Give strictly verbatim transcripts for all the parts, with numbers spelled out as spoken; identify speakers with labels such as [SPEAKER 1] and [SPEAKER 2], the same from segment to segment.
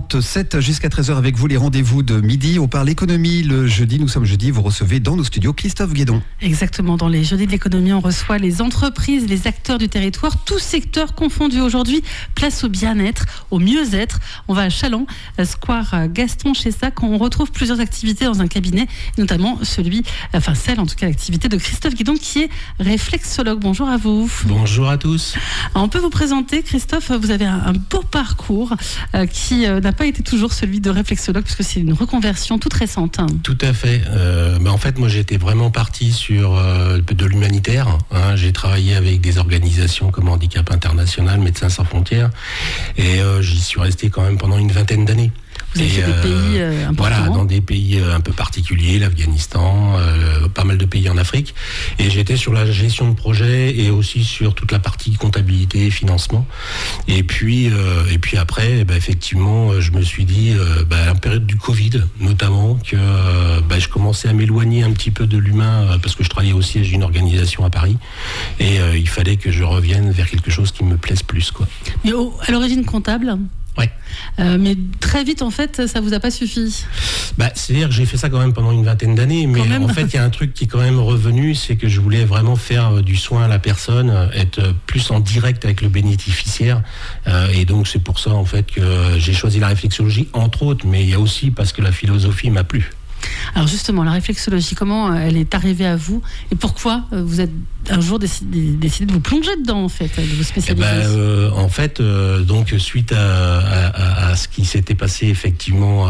[SPEAKER 1] trente-sept jusqu'à treize heures avec vous, les rendez-vous de midi. On parle économie le jeudi. Nous sommes jeudi. Vous recevez dans nos studios Christophe Guédon.
[SPEAKER 2] Exactement. Dans les jeudis de l'économie, on reçoit les entreprises, les acteurs du territoire, tous secteurs confondus. Aujourd'hui, place au bien-être, au mieux-être. On va à Châlons, Square Gaston Chessac. On retrouve plusieurs activités dans un cabinet, notamment celui, enfin celle en tout cas, l'activité de Christophe Guédon qui est réflexologue. Bonjour à vous.
[SPEAKER 3] Bonjour à tous.
[SPEAKER 2] Alors, on peut vous présenter, Christophe, vous avez un, un beau parcours euh, qui euh, n'a pas été toujours celui de réflexologue puisque c'est une reconversion toute récente.
[SPEAKER 3] Tout à fait. Euh, bah en fait, moi j'étais vraiment parti sur euh, de l'humanitaire. Hein. J'ai travaillé avec des organisations comme Handicap International, Médecins Sans Frontières et euh, j'y suis resté quand même pendant une vingtaine d'années.
[SPEAKER 2] Vous avez fait des pays euh, importants.
[SPEAKER 3] Voilà, dans des pays euh, un peu particuliers, l'Afghanistan, euh, pas mal de pays en Afrique. Et j'étais sur la gestion de projet et aussi sur toute la partie comptabilité, financement. Et puis, euh, et puis après, bah, effectivement, je me suis dit, euh, bah, à la période du Covid, notamment, que euh, bah, je commençais à m'éloigner un petit peu de l'humain euh, parce que je travaillais au siège d'une organisation à Paris. Et euh, il fallait que je revienne vers quelque chose qui me plaise plus, quoi.
[SPEAKER 2] Mais oh, à l'origine comptable.
[SPEAKER 3] Ouais.
[SPEAKER 2] Euh, mais très vite, en fait, ça vous a pas suffi.
[SPEAKER 3] Bah, c'est-à-dire que j'ai fait ça quand même pendant une vingtaine d'années, mais en fait, il y a un truc qui est quand même revenu, c'est que je voulais vraiment faire du soin à la personne, être plus en direct avec le bénéficiaire, euh, et donc c'est pour ça en fait que j'ai choisi la réflexologie, entre autres, mais il y a aussi parce que la philosophie m'a plu.
[SPEAKER 2] Alors justement, la réflexologie, comment elle est arrivée à vous et pourquoi vous êtes un jour décidé, décidé de vous plonger dedans, en fait, de vous spécialiser?
[SPEAKER 3] Eh ben, euh, en fait, euh, donc suite à, à, à ce qui s'était passé effectivement euh,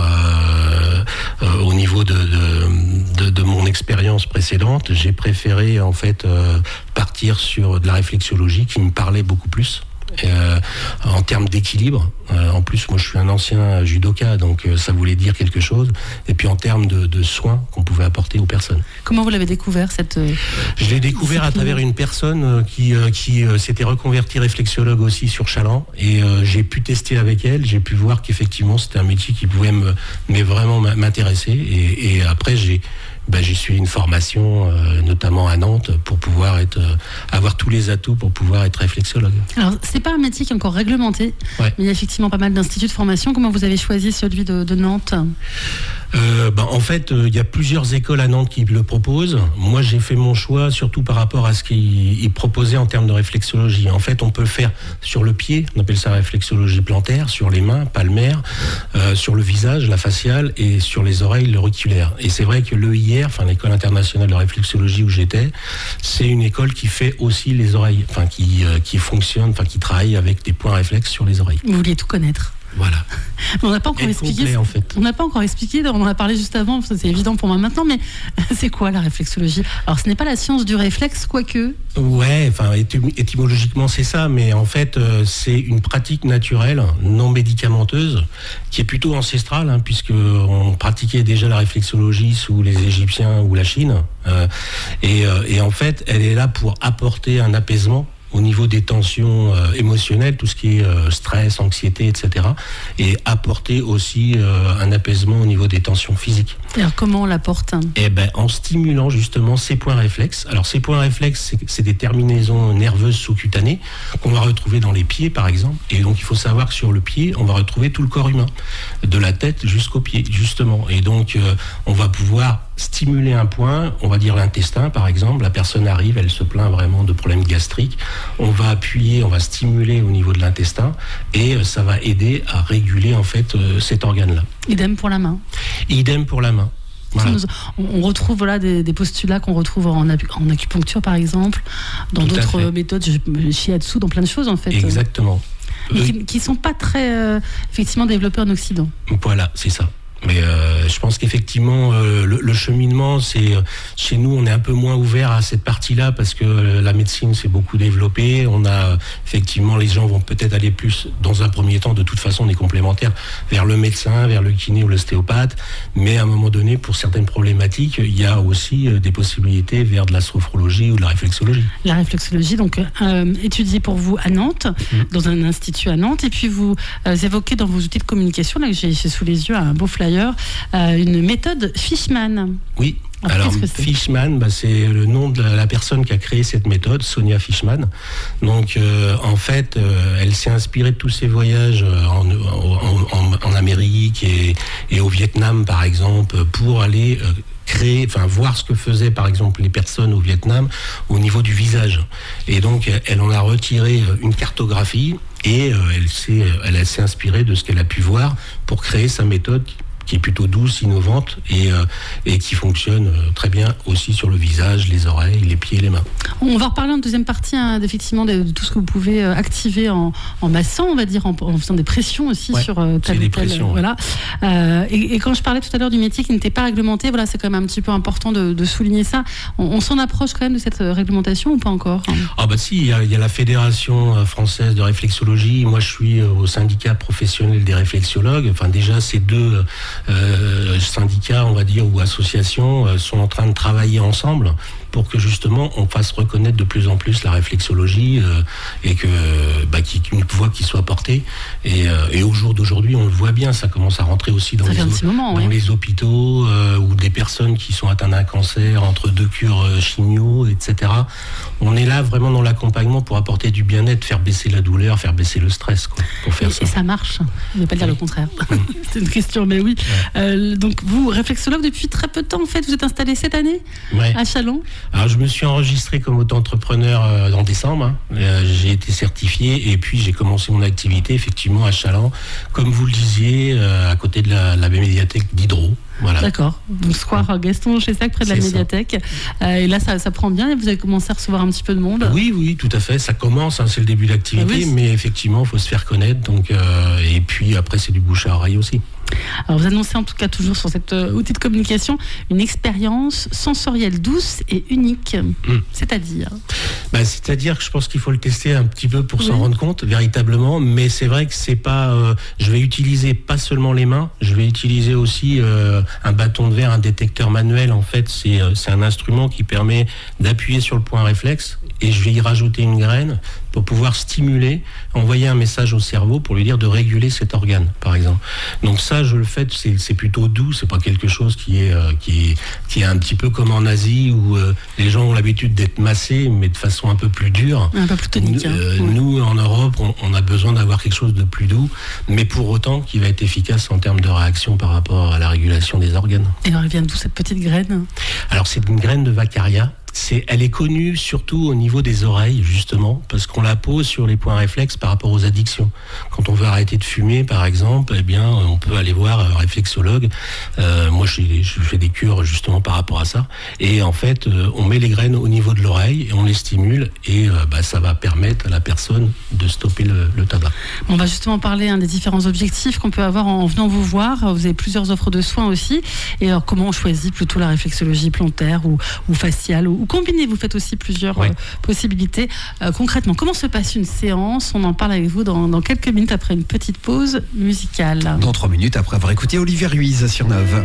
[SPEAKER 3] euh, au niveau de, de, de, de mon expérience précédente, j'ai préféré en fait euh, partir sur de la réflexologie qui me parlait beaucoup plus. Euh, en termes d'équilibre, euh, en plus moi je suis un ancien judoka, donc euh, ça voulait dire quelque chose, et puis en termes de, de soins qu'on pouvait apporter aux personnes.
[SPEAKER 2] Comment vous l'avez découvert cette euh,
[SPEAKER 3] Je l'ai découvert à travers une personne euh, qui, euh, qui euh, s'était reconvertie réflexologue aussi sur Châlons, et euh, j'ai pu tester avec elle, j'ai pu voir qu'effectivement c'était un métier qui pouvait me, mais vraiment m'intéresser, et, et après j'ai Ben, j'ai suivi une formation, euh, notamment à Nantes, pour pouvoir être, euh, avoir tous les atouts pour pouvoir être réflexologue.
[SPEAKER 2] Alors, c'est pas un métier qui est encore réglementé, ouais. Mais il y a effectivement pas mal d'instituts de formation. Comment vous avez choisi celui de, de Nantes ?
[SPEAKER 3] euh, ben, En fait, il euh, y a plusieurs écoles à Nantes qui le proposent. Moi, j'ai fait mon choix surtout par rapport à ce qu'ils proposaient en termes de réflexologie. En fait, on peut le faire sur le pied, on appelle ça réflexologie plantaire, sur les mains, palmaires, euh, sur le visage, la faciale, et sur les oreilles, l'auriculaire. Et c'est vrai que l'E I R, enfin l'école internationale de réflexologie où j'étais, c'est une école qui fait aussi les oreilles, enfin qui euh, qui fonctionne, enfin qui travaille avec des points réflexes sur les oreilles.
[SPEAKER 2] Vous vouliez tout connaître.
[SPEAKER 3] Voilà.
[SPEAKER 2] On n'a pas encore expliqué.
[SPEAKER 3] Complet, en fait.
[SPEAKER 2] On n'a pas encore expliqué. On en a parlé juste avant. C'est évident pour moi maintenant. Mais c'est quoi la réflexologie ? Alors, ce n'est pas la science du réflexe, quoique.
[SPEAKER 3] Ouais. Enfin, étymologiquement, c'est ça. Mais en fait, euh, c'est une pratique naturelle, non médicamenteuse, qui est plutôt ancestrale, hein, puisque on pratiquait déjà la réflexologie sous les Égyptiens ou la Chine. Euh, et, euh, et en fait, elle est là pour apporter un apaisement au niveau des tensions euh, émotionnelles, tout ce qui est euh, stress, anxiété, et cetera. Et apporter aussi euh, un apaisement au niveau des tensions physiques.
[SPEAKER 2] Alors comment on l'apporte ?
[SPEAKER 3] Eh ben, en stimulant justement ces points réflexes. Alors ces points réflexes, c'est, c'est des terminaisons nerveuses sous-cutanées qu'on va retrouver dans les pieds par exemple. Et donc il faut savoir que sur le pied, on va retrouver tout le corps humain, de la tête jusqu'aux pieds justement. Et donc euh, on va pouvoir stimuler un point, on va dire l'intestin par exemple, la personne arrive, elle se plaint vraiment de problèmes gastriques, on va appuyer, on va stimuler au niveau de l'intestin et ça va aider à réguler en fait euh, cet organe-là.
[SPEAKER 2] Idem pour la main.
[SPEAKER 3] Idem pour la main. Voilà.
[SPEAKER 2] On retrouve voilà, des, des postulats qu'on retrouve en, en acupuncture par exemple, dans Tout d'autres méthodes, shiatsu, dans plein de choses en fait.
[SPEAKER 3] Exactement.
[SPEAKER 2] Mais qui ne sont pas très euh, effectivement développés en Occident.
[SPEAKER 3] Voilà, c'est ça. Mais euh, je pense qu'effectivement, euh, le, le cheminement, c'est chez nous, on est un peu moins ouvert à cette partie-là parce que la médecine s'est beaucoup développée. On a effectivement, les gens vont peut-être aller plus, dans un premier temps, de toute façon, on est complémentaires, vers le médecin, vers le kiné ou l'ostéopathe. Mais à un moment donné, pour certaines problématiques, il y a aussi des possibilités vers de la sophrologie ou de la réflexologie.
[SPEAKER 2] La réflexologie, donc euh, étudiée pour vous à Nantes, mmh. dans un institut à Nantes, et puis vous euh, évoquez dans vos outils de communication, là que j'ai, j'ai sous les yeux un beau flyer, Euh, une méthode Fishman.
[SPEAKER 3] Oui,
[SPEAKER 2] Alors,
[SPEAKER 3] Alors
[SPEAKER 2] qu'est-ce que c'est ?
[SPEAKER 3] Fishman, bah, c'est le nom de la personne qui a créé cette méthode, Sonia Fishman. Donc euh, en fait, euh, elle s'est inspirée de tous ses voyages en, en, en, en Amérique et, et au Vietnam par exemple, pour aller euh, créer, enfin voir ce que faisaient par exemple les personnes au Vietnam au niveau du visage. Et donc elle en a retiré une cartographie et euh, elle s'est, elle s'est inspirée de ce qu'elle a pu voir pour créer sa méthode qui est plutôt douce, innovante et, euh, et qui fonctionne très bien aussi sur le visage, les oreilles, les pieds et les mains.
[SPEAKER 2] On va reparler en deuxième partie hein, effectivement de, de tout ce que vous pouvez activer en, en massant, on va dire, en, en faisant des pressions aussi ouais, sur euh, tel
[SPEAKER 3] ou tel.
[SPEAKER 2] Pressions, voilà. Euh, et, et quand je parlais tout à l'heure du métier qui n'était pas réglementé, voilà, c'est quand même un petit peu important de, de souligner ça. On, on s'en approche quand même de cette réglementation ou pas encore ?
[SPEAKER 3] Ah bah si, il y, y a la Fédération française de réflexologie. Moi, je suis au syndicat professionnel des réflexologues. Enfin, déjà, ces deux Euh, syndicats, on va dire, ou associations euh, sont en train de travailler ensemble pour que justement on fasse reconnaître de plus en plus la réflexologie euh, et que bah, qu'il, qu'une voix qui soit portée. Et, euh, et au jour d'aujourd'hui, on le voit bien, ça commence à rentrer aussi dans, les, o-
[SPEAKER 2] moment,
[SPEAKER 3] dans
[SPEAKER 2] ouais.
[SPEAKER 3] les hôpitaux euh, ou des personnes qui sont atteintes d'un cancer entre deux cures euh, chimio, et cetera. On est là vraiment dans l'accompagnement pour apporter du bien-être, faire baisser la douleur, faire baisser le stress, quoi, pour faire
[SPEAKER 2] et,
[SPEAKER 3] ça.
[SPEAKER 2] Et ça marche, je ne vais pas dire oui. le contraire. Mm. C'est une question, mais oui. Ouais. Euh, donc vous, réflexologue depuis très peu de temps en fait, vous êtes installé cette année ouais. à Châlons.
[SPEAKER 3] Alors je me suis enregistré comme auto-entrepreneur euh, en décembre, hein. euh, j'ai été certifié et puis j'ai commencé mon activité effectivement à Châlons, comme vous le disiez, euh, à côté de la, la médiathèque d'Hydro. Voilà.
[SPEAKER 2] D'accord. Donc square Gaston Chessac près de c'est la médiathèque. Euh, et là, ça, ça prend bien et vous avez commencé à recevoir un petit peu de monde.
[SPEAKER 3] Oui, oui, tout à fait. Ça commence, hein, c'est le début d'activité, ah oui, mais effectivement, il faut se faire connaître. Donc, euh, et puis après, c'est du bouche à oreille aussi.
[SPEAKER 2] Alors, vous annoncez en tout cas toujours sur cet euh, outil de communication une expérience sensorielle douce et unique. Mmh. C'est-à-dire
[SPEAKER 3] bah, C'est-à-dire que je pense qu'il faut le tester un petit peu pour oui. s'en rendre compte, véritablement. Mais c'est vrai que c'est pas... Euh, je vais utiliser pas seulement les mains, je vais utiliser aussi euh, un bâton de verre, un détecteur manuel. En fait, c'est, euh, c'est un instrument qui permet d'appuyer sur le point réflexe et je vais y rajouter une graine pour pouvoir stimuler, envoyer un message au cerveau pour lui dire de réguler cet organe, par exemple. Donc ça, je le fais, c'est, c'est plutôt doux, c'est pas quelque chose qui est, euh, qui est, qui est un petit peu comme en Asie où euh, les gens ont l'habitude d'être massés, mais de façon un peu plus dure.
[SPEAKER 2] Un peu plus tonique.
[SPEAKER 3] Nous, euh,
[SPEAKER 2] hein.
[SPEAKER 3] nous en Europe, on, on a besoin d'avoir quelque chose de plus doux, mais pour autant qui va être efficace en termes de réaction par rapport à la régulation des organes.
[SPEAKER 2] Et alors, elle vient d'où cette petite graine ?
[SPEAKER 3] Alors, c'est une graine de Vaccaria. C'est, elle est connue surtout au niveau des oreilles, justement, parce qu'on la pose sur les points réflexes par rapport aux addictions. Quand on veut arrêter de fumer, par exemple, eh bien, on peut aller voir un réflexologue. Euh, moi, je, je fais des cures justement par rapport à ça. Et en fait, euh, on met les graines au niveau de l'oreille et on les stimule et euh, bah, ça va permettre à la personne de stopper le, le tabac.
[SPEAKER 2] On va justement parler hein, des différents objectifs qu'on peut avoir en venant vous voir. Vous avez plusieurs offres de soins aussi. Et alors, comment on choisit plutôt la réflexologie plantaire ou, ou faciale ou combinez, vous faites aussi plusieurs ouais. euh, possibilités. Euh, concrètement, comment se passe une séance ? On en parle avec vous dans, dans quelques minutes après une petite pause musicale.
[SPEAKER 1] Dans trois minutes après avoir écouté Olivier Ruiz sur Neuve.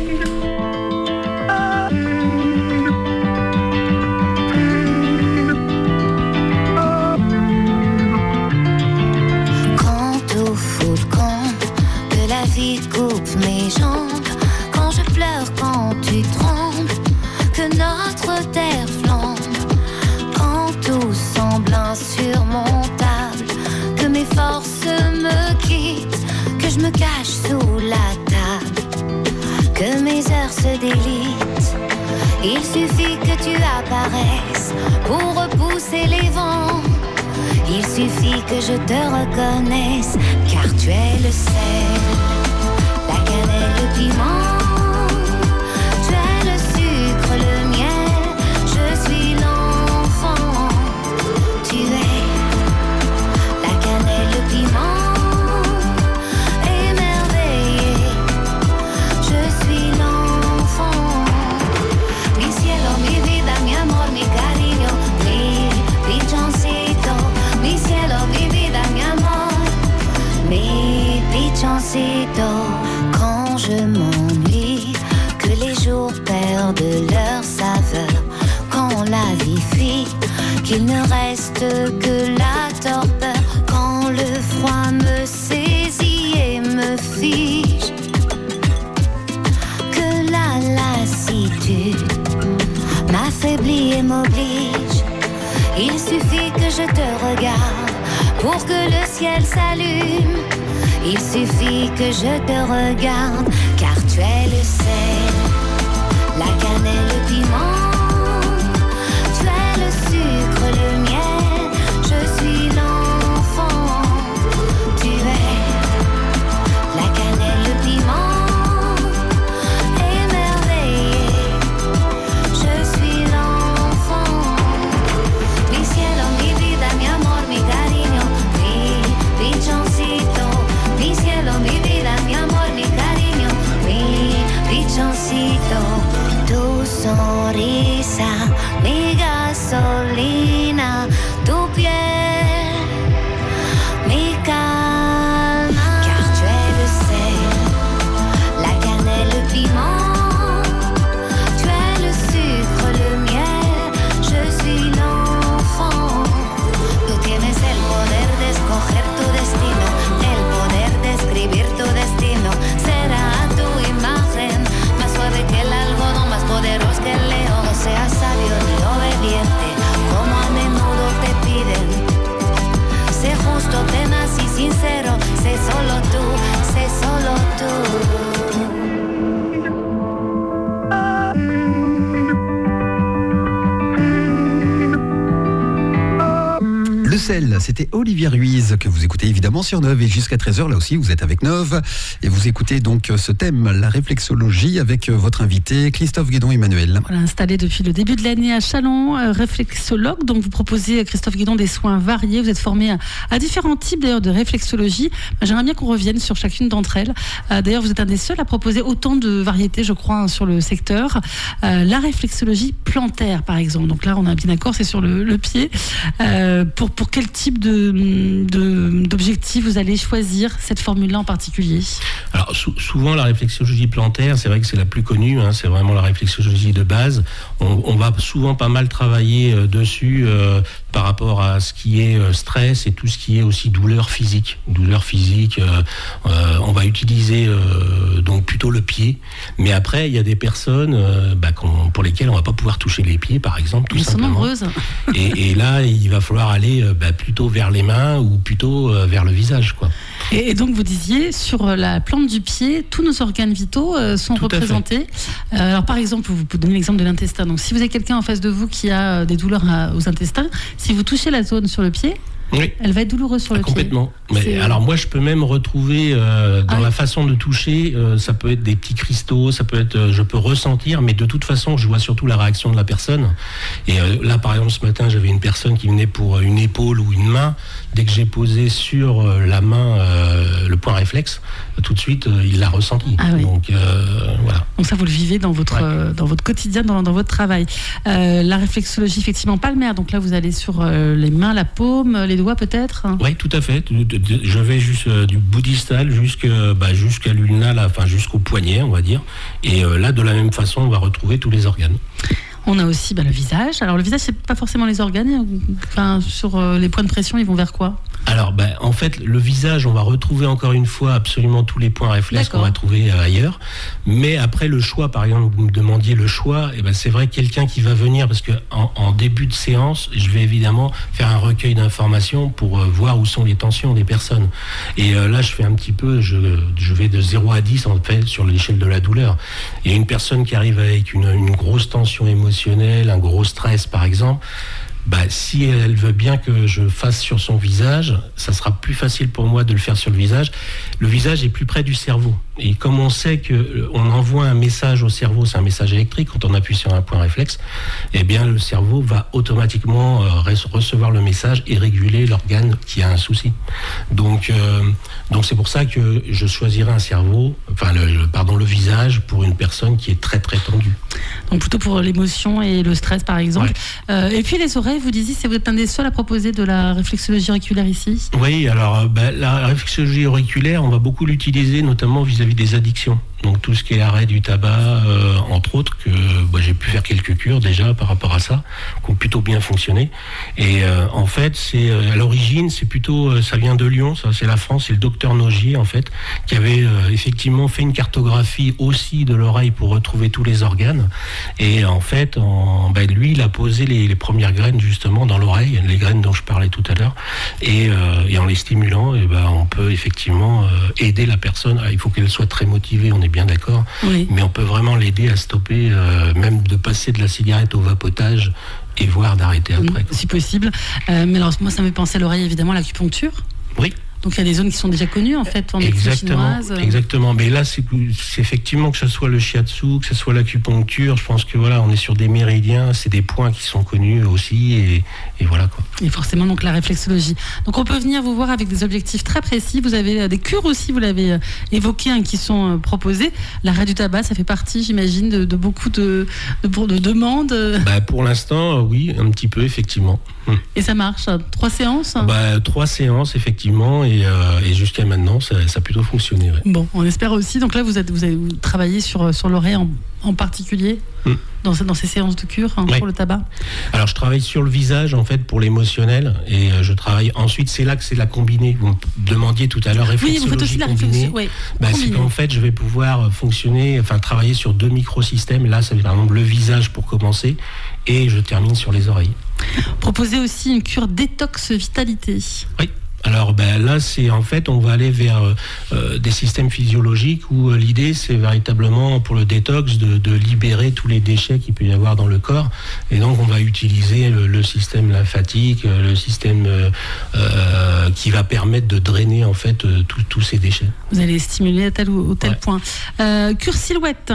[SPEAKER 4] Quand au fond le camp, que la vie coupe mes jambes, quand je pleure, quand tu trembles, que notre terre flambe, quand tout semble insurmontable, que mes forces me quittent, que je me cache sous la table, que mes heures se délitent. Il suffit que tu apparaisses pour repousser les vents. Il suffit que je te reconnaisse, car tu es le sel, la cannelle, le piment. Le miel, je suis l'enfant, tu es la cannelle, le piment, émerveillé, je suis l'enfant. Mi cielo, mi vida, mi amor, mi cariño, mi pichoncito. Mi cielo, mi vida, mi amor, mi pichoncito. Quand je m'ennuie, que les jours perdent leur saveur, quand la vie fuit, qu'il ne reste que la torpeur, quand le froid me saisit et me fige, que la lassitude solitude m'affaiblit et m'oblige. Il suffit que je te regarde pour que le ciel s'allume. Il suffit que je te regarde, car tu es le sel, la cannelle, le piment. Tu es le sucre, le miel, je suis l'enfant. Tu es la cannelle, le piment, émerveillé, je suis l'enfant. Mi cielo, mi vida, mi amor, mi cariño, mi pichoncito. Mi cielo, mi vida, mi amor, mi cariño, mi pichoncito. Tu sonrisa, mi gasolina, tu piel, mi calma. Car tu es le sel, la cannelle, le piment. Tu es le sucre, le miel, je suis l'enfant. Tú tienes el poder de escoger tu destino, el poder de escribir tu destino. Será a tu imagen, más suave que el algodón, más poderoso que el león. No seas sabio ni obediente, como a menudo te piden. Sé justo, tenaz y sincero, sé solo tú, sé solo tú.
[SPEAKER 1] Le sel, c'était Olivier Ruiz que vous écoutez évidemment sur Neuve et jusqu'à treize heures là aussi vous êtes avec Neuve et vous écoutez donc ce thème, la réflexologie avec votre invité Christophe Guédon-Emmanuel.
[SPEAKER 2] Voilà, installé depuis le début de l'année à Châlons, euh, réflexologue, donc vous proposez Christophe Guédon des soins variés, vous êtes formé à, à différents types d'ailleurs de réflexologie. J'aimerais bien qu'on revienne sur chacune d'entre elles. Euh, d'ailleurs vous êtes un des seuls à proposer autant de variétés je crois hein, sur le secteur. Euh, la réflexologie plantaire par exemple, donc là on a un bien d'accord, c'est sur le, le pied. Euh, pour Pour quel type de, de, d'objectif vous allez choisir cette formule-là en particulier ?
[SPEAKER 3] Alors sou- souvent la réflexologie plantaire, c'est vrai que c'est la plus connue, hein, c'est vraiment la réflexologie de base. On, on va souvent pas mal travailler euh, dessus euh, par rapport à ce qui est euh, stress et tout ce qui est aussi douleur physique. Douleur physique, euh, euh, on va utiliser euh, donc plutôt le pied. Mais après, il y a des personnes euh, bah, qu'on, pour lesquelles on va pas pouvoir toucher les pieds, par exemple, tout
[SPEAKER 2] Elles
[SPEAKER 3] simplement.
[SPEAKER 2] sont nombreuses.
[SPEAKER 3] Et, et là, il va falloir aller euh, bah, plutôt vers les mains ou plutôt euh, vers le visage, quoi.
[SPEAKER 2] Et, et donc vous disiez, sur la plante du pied, tous nos organes vitaux euh, sont
[SPEAKER 3] Tout à
[SPEAKER 2] représentés. Euh, alors par exemple, vous pouvez donner l'exemple de l'intestin. Donc si vous avez quelqu'un en face de vous qui a euh, des douleurs à- aux intestins, si vous touchez la zone sur le pied,
[SPEAKER 3] Oui.
[SPEAKER 2] elle va être douloureuse sur
[SPEAKER 3] Ah,
[SPEAKER 2] le
[SPEAKER 3] complètement.
[SPEAKER 2] pied.
[SPEAKER 3] Mais
[SPEAKER 2] C'est-
[SPEAKER 3] alors moi je peux même retrouver euh, dans
[SPEAKER 2] Ah oui.
[SPEAKER 3] la façon de toucher, euh, ça peut être des petits cristaux, ça peut être, euh, je peux ressentir, mais de toute façon je vois surtout la réaction de la personne. Et euh, là par exemple ce matin j'avais une personne qui venait pour une épaule ou une main. Dès que j'ai posé sur euh, la main euh, le point réflexe, tout de suite euh, il l'a ressenti.
[SPEAKER 2] Ah oui.
[SPEAKER 3] Donc euh, voilà.
[SPEAKER 2] Donc ça, vous le vivez dans votre,
[SPEAKER 3] Ouais.
[SPEAKER 2] euh, dans votre quotidien, dans, dans votre travail. Euh, la réflexologie, effectivement, palmaire. Donc là, vous allez sur euh, les mains, la paume, les doigts peut-être.
[SPEAKER 3] Oui, tout à fait. Je vais juste euh, du bout distal jusqu'à bah, jusqu'à l'ulna, là, enfin jusqu'au poignet, on va dire. Et euh, là, de la même façon, on va retrouver tous les organes.
[SPEAKER 2] On a aussi bah, le visage. Alors le visage, c'est pas forcément les organes. Enfin, sur euh, les points de pression, ils vont vers quoi ?
[SPEAKER 3] Alors, ben, en fait, le visage, on va retrouver encore une fois absolument tous les points réflexes
[SPEAKER 2] D'accord.
[SPEAKER 3] qu'on va trouver euh, ailleurs. Mais après, le choix, par exemple, vous me demandiez le choix, et ben, c'est vrai quelqu'un qui va venir, parce que en, en début de séance, je vais évidemment faire un recueil d'informations pour euh, voir où sont les tensions des personnes. Et euh, là, je fais un petit peu, je, je vais de zéro à dix, en fait, sur l'échelle de la douleur. Et une personne qui arrive avec une, une grosse tension émotionnelle, un gros stress, par exemple, bah, si elle veut bien que je fasse sur son visage, ça sera plus facile pour moi de le faire sur le visage. Le visage est plus près du cerveau. Et comme on sait qu'on envoie un message au cerveau, c'est un message électrique, quand on appuie sur un point réflexe, eh bien le cerveau va automatiquement euh, recevoir le message et réguler l'organe qui a un souci. Donc, euh, donc c'est pour ça que je choisirai un cerveau, enfin le, le- pardon, le visage pour une personne qui est très très tendue.
[SPEAKER 2] Donc plutôt pour l'émotion et le stress, par exemple.
[SPEAKER 3] Ouais.
[SPEAKER 2] Euh, et puis les oreilles, vous disiez, c'est vous êtes un des seuls à proposer de la réflexologie auriculaire ici.
[SPEAKER 3] Oui, alors euh, bah, la réflexologie auriculaire, on va beaucoup l'utiliser, notamment vis-à-vis des addictions. Donc tout ce qui est arrêt du tabac, euh, entre autres, que bah, j'ai pu faire quelques cures déjà par rapport à ça, qui ont plutôt bien fonctionné. Et euh, en fait, c'est euh, à l'origine, c'est plutôt, euh, ça vient de Lyon, ça c'est la France, c'est le docteur Nogier en fait, qui avait euh, effectivement fait une cartographie aussi de l'oreille pour retrouver tous les organes. Et en fait, en, ben lui, il a posé les, les premières graines justement dans l'oreille, les graines dont je parlais tout à l'heure. Et, euh, et en les stimulant, et ben, on peut effectivement euh, aider la personne. Il faut qu'elle soit très motivée, on est bien d'accord. Oui. Mais on peut vraiment l'aider à stopper, euh, même de passer de la cigarette au vapotage et voire d'arrêter après.
[SPEAKER 2] Si possible. Euh, mais alors, moi, ça me fait penser à l'oreille, évidemment, à l'acupuncture.
[SPEAKER 3] Oui.
[SPEAKER 2] Donc il y a des zones qui sont déjà connues en fait en médecine chinoise.
[SPEAKER 3] Exactement. Mais là, c'est, c'est effectivement que ce soit le shiatsu, que ce soit l'acupuncture. Je pense que voilà, on est sur des méridiens, c'est des points qui sont connus aussi, et, et voilà quoi.
[SPEAKER 2] Et forcément donc la réflexologie. Donc on peut venir vous voir avec des objectifs très précis. Vous avez des cures aussi, vous l'avez évoqué, hein, qui sont proposées. L'arrêt du tabac, ça fait partie, j'imagine, de, de beaucoup de, de, de demandes.
[SPEAKER 3] Bah, pour l'instant, oui, un petit peu effectivement.
[SPEAKER 2] Et ça marche. Trois séances.
[SPEAKER 3] Bah, trois séances effectivement. Et, euh, et jusqu'à maintenant, ça, ça a plutôt fonctionné. Ouais.
[SPEAKER 2] Bon, on espère aussi. Donc là, vous, êtes, vous avez travaillé sur, sur l'oreille en, en particulier, mm. dans, dans ces séances de cure, hein, ouais. pour le tabac.
[SPEAKER 3] Alors, je travaille sur le visage, en fait, pour l'émotionnel. Et euh, je travaille ensuite, c'est là que c'est la combinée. Vous me demandiez tout à l'heure, réflexologie
[SPEAKER 2] oui, vous faites aussi
[SPEAKER 3] combinée.
[SPEAKER 2] La réflexion, ouais,
[SPEAKER 3] bah, c'est qu'en fait, je vais pouvoir fonctionner, enfin, travailler sur deux microsystèmes. Là, ça va être par exemple le visage pour commencer. Et je termine sur les oreilles.
[SPEAKER 2] Proposez aussi une cure détox vitalité.
[SPEAKER 3] Oui. Alors ben, là, c'est en fait, on va aller vers euh, des systèmes physiologiques où euh, l'idée, c'est véritablement pour le détox de, de libérer tous les déchets qu'il peut y avoir dans le corps. Et donc, on va utiliser le, le système lymphatique, le système euh, euh, qui va permettre de drainer en fait euh, tous ces déchets.
[SPEAKER 2] Vous allez stimuler à tel ou tel ouais. point. Euh, cure silhouette.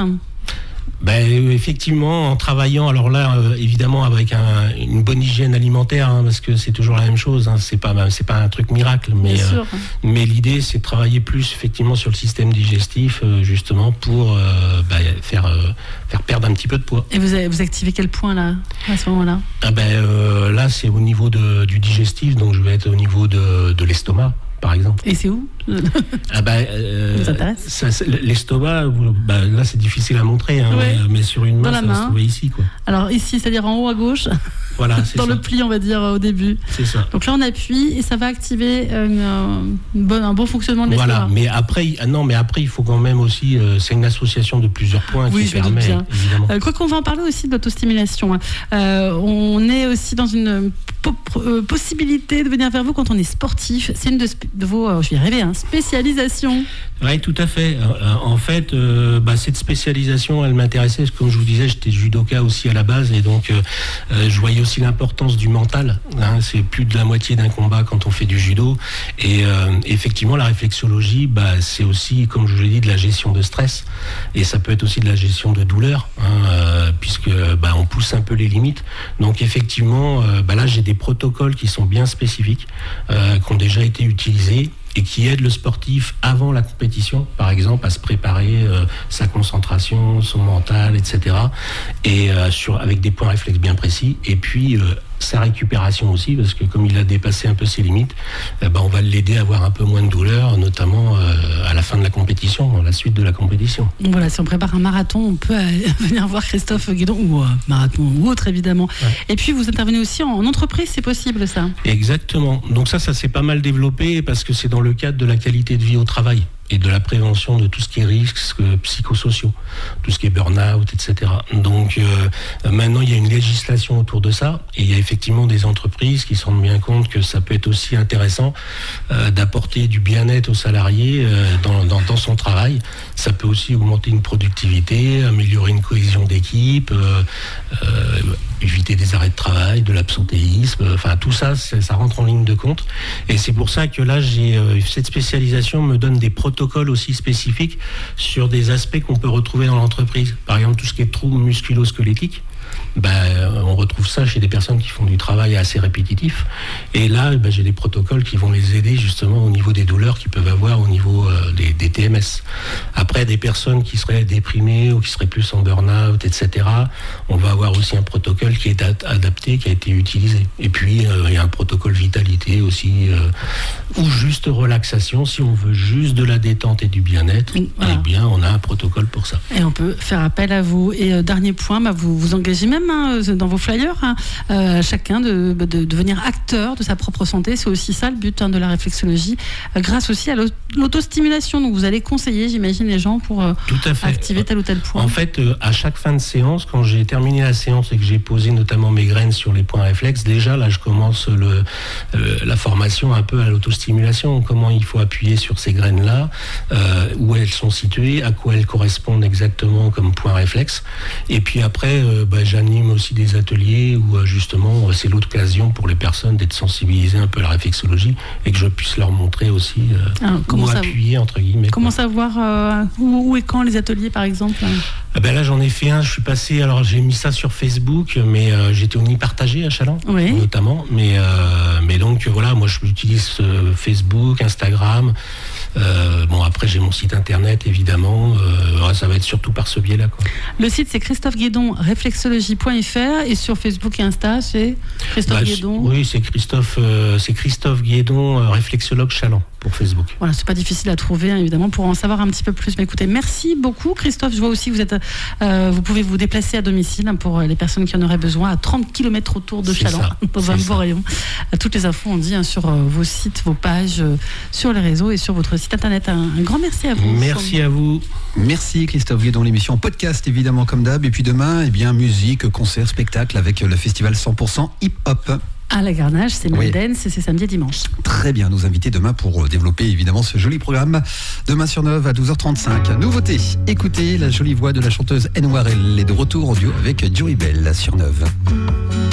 [SPEAKER 3] Ben, effectivement, en travaillant, alors là, euh, évidemment, avec un, une bonne hygiène alimentaire, hein, parce que c'est toujours la même chose, hein, c'est pas, c'est pas un truc miracle, mais, euh, mais l'idée, c'est de travailler plus, effectivement, sur le système digestif, euh, justement, pour euh, ben, faire, euh, faire perdre un petit peu de poids.
[SPEAKER 2] Et vous, avez, vous activez quel point, là, à ce moment-là?
[SPEAKER 3] Ah ben, euh, là, c'est au niveau de, du digestif, donc je vais être au niveau de, de l'estomac, par exemple.
[SPEAKER 2] Et c'est où?
[SPEAKER 3] Ah bah, euh,
[SPEAKER 2] ça vous intéresse?
[SPEAKER 3] ça, l'estomac, bah, là c'est difficile à montrer, hein, ouais. mais sur une main, ça main. va se trouver ici, quoi.
[SPEAKER 2] Alors ici, c'est-à-dire en haut à gauche,
[SPEAKER 3] voilà, c'est
[SPEAKER 2] dans
[SPEAKER 3] ça.
[SPEAKER 2] le pli, on va dire, au début.
[SPEAKER 3] C'est ça.
[SPEAKER 2] Donc là, on appuie et ça va activer une, une bonne, un bon fonctionnement de l'estomac.
[SPEAKER 3] Voilà, mais après, ah non, mais après, il faut quand même aussi, euh, c'est une association de plusieurs points
[SPEAKER 2] oui,
[SPEAKER 3] qui permet,
[SPEAKER 2] bien.
[SPEAKER 3] évidemment.
[SPEAKER 2] Euh, quoi qu'on va en parler aussi de l'autostimulation. Hein. Euh, on est aussi dans une po- euh, possibilité de venir vers vous quand on est sportif. C'est une de, de vos, euh, je vais y arriver, hein, spécialisations.
[SPEAKER 3] Oui, tout à fait. Euh, en fait, euh, bah, cette spécialisation, elle m'intéressait. Comme je vous disais, j'étais judoka aussi à la base, et donc euh, euh, je voyais aussi l'importance du mental. Hein, c'est plus de la moitié d'un combat quand on fait du judo. Et euh, effectivement, la réflexologie, bah, c'est aussi, comme je vous l'ai dit, de la gestion de stress. Et ça peut être aussi de la gestion de douleur, hein, euh, puisque bah, on pousse un peu les limites. Donc effectivement, euh, bah, là, j'ai des protocoles qui sont bien spécifiques, euh, qui ont déjà été utilisés, et qui aide le sportif avant la compétition, par exemple, à se préparer euh, sa concentration, son mental, et cetera. Et euh, sur, avec des points réflexes bien précis. Et puis, euh, sa récupération aussi, parce que comme il a dépassé un peu ses limites, eh ben, on va l'aider à avoir un peu moins de douleur, notamment euh, à la fin de la compétition, à la suite de la compétition.
[SPEAKER 2] Voilà, si on prépare un marathon, on peut venir voir Christophe Guédon, ou euh, marathon ou autre, évidemment. Ouais. Et puis, vous intervenez aussi en, en entreprise, c'est possible, ça?
[SPEAKER 3] Exactement. Donc ça, ça s'est pas mal développé, parce que c'est dans le cadre de la qualité de vie au travail et de la prévention de tout ce qui est risques psychosociaux, tout ce qui est burn-out, et cetera. Donc euh, maintenant, il y a une législation autour de ça, et il y a effectivement des entreprises qui se rendent bien compte que ça peut être aussi intéressant euh, d'apporter du bien-être aux salariés euh, dans, dans, dans son travail. Ça peut aussi augmenter une productivité, améliorer une cohésion d'équipe, euh, euh, éviter des arrêts de travail, de l'absentéisme, enfin tout ça, ça rentre en ligne de compte. Et c'est pour ça que là, j'ai euh, cette spécialisation me donne des protocoles aussi spécifiques sur des aspects qu'on peut retrouver dans l'entreprise. Par exemple, tout ce qui est troubles musculo-squelettiques. Ben, on retrouve ça chez des personnes qui font du travail assez répétitif. Et là, ben, j'ai des protocoles qui vont les aider justement au niveau des douleurs qu'ils peuvent avoir au niveau euh, des, des T M S. Après, des personnes qui seraient déprimées ou qui seraient plus en burn-out, et cetera, on va avoir aussi un protocole qui est adapté, qui a été utilisé. Et puis, euh, il y a un protocole vitalité aussi, euh, ou juste relaxation. Si on veut juste de la détente et du bien-être, voilà. Eh bien, on a un protocole pour ça.
[SPEAKER 2] Et on peut faire appel à vous. Et euh, dernier point, bah, vous vous engagez même même hein, dans vos flyers, hein, euh, chacun de, de, de devenir acteur de sa propre santé. C'est aussi ça le but hein, de la réflexologie, euh, grâce aussi à l'autostimulation. Donc vous allez conseiller, j'imagine, les gens pour euh,
[SPEAKER 3] Tout à fait.
[SPEAKER 2] activer tel ou tel point.
[SPEAKER 3] En fait, euh, à chaque fin de séance, quand j'ai terminé la séance et que j'ai posé notamment mes graines sur les points réflexes, déjà là je commence le, euh, la formation un peu à l'autostimulation. Comment il faut appuyer sur ces graines-là, euh, où elles sont situées, à quoi elles correspondent exactement comme points réflexes. Et puis après, euh, bah, j'anime aussi des ateliers où euh, justement c'est l'occasion pour les personnes d'être sensibilisées un peu à la réflexologie et que je puisse leur montrer aussi euh,
[SPEAKER 2] Alors,
[SPEAKER 3] où
[SPEAKER 2] ça,
[SPEAKER 3] appuyer entre guillemets.
[SPEAKER 2] Comment
[SPEAKER 3] quoi.
[SPEAKER 2] savoir euh, où, où et quand les ateliers par exemple?
[SPEAKER 3] Ah ben là j'en ai fait un, je suis passé, alors j'ai mis ça sur Facebook, mais euh, j'étais au Nid Partagé à Châlons,
[SPEAKER 2] oui.
[SPEAKER 3] notamment, mais, euh, mais donc voilà, moi j'utilise euh, Facebook, Instagram, euh, bon après j'ai mon site internet évidemment, euh, ça va être surtout par ce biais-là. Quoi.
[SPEAKER 2] Le site c'est Christophe Guédon, réflexologie point f r, et sur Facebook et Insta c'est Christophe bah, Guédon.
[SPEAKER 3] Oui, c'est Christophe, euh, c'est Christophe Guédon, euh, réflexologue Châlons pour Facebook.
[SPEAKER 2] Voilà, c'est pas difficile à trouver hein, évidemment pour en savoir un petit peu plus. Mais écoutez, merci beaucoup Christophe. Je vois aussi que vous êtes, euh, vous pouvez vous déplacer à domicile hein, pour les personnes qui en auraient besoin à trente kilomètres autour de Châlons, dans un beau rayon. Toutes les infos on dit hein, sur euh, vos sites, vos pages, euh, sur les réseaux et sur votre site internet. Un, un grand merci à vous.
[SPEAKER 3] Merci à vous.
[SPEAKER 1] Merci Christophe Guédon, l'émission podcast évidemment comme d'hab. Et puis demain, eh bien musique, concert, spectacle avec le festival cent pour cent hip-hop.
[SPEAKER 2] À la Garnage, c'est
[SPEAKER 1] oui.
[SPEAKER 2] Dance et c'est samedi et dimanche.
[SPEAKER 1] Très bien, nous inviter demain pour développer évidemment ce joli programme. Demain sur Neuve à douze heures trente-cinq. Nouveauté, écoutez la jolie voix de la chanteuse N O R L. Elle est de retour en duo avec Joey Bell sur Neuve.